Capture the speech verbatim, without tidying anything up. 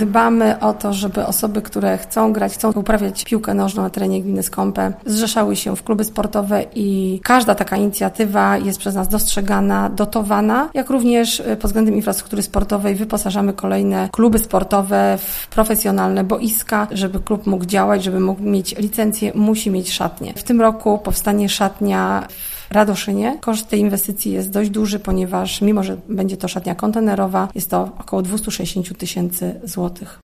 Dbamy o to, żeby osoby, które chcą grać, chcą uprawiać piłkę nożną na terenie gminy Skąpe, zrzeszały się w kluby sportowe i każda taka inicjatywa jest przez nas dostrzegana, dotowana, jak również pod względem infrastruktury sportowej wyposażamy kolejne kluby sportowe w profesjonalne boiska. Żeby klub mógł działać, żeby mógł mieć licencję, musi mieć szatnię. W tym roku powstanie szatnia w Radoszynie. Koszt tej inwestycji jest dość duży, ponieważ mimo, że będzie to szatnia kontenerowa, jest to około dwieście sześćdziesiąt tysięcy złotych.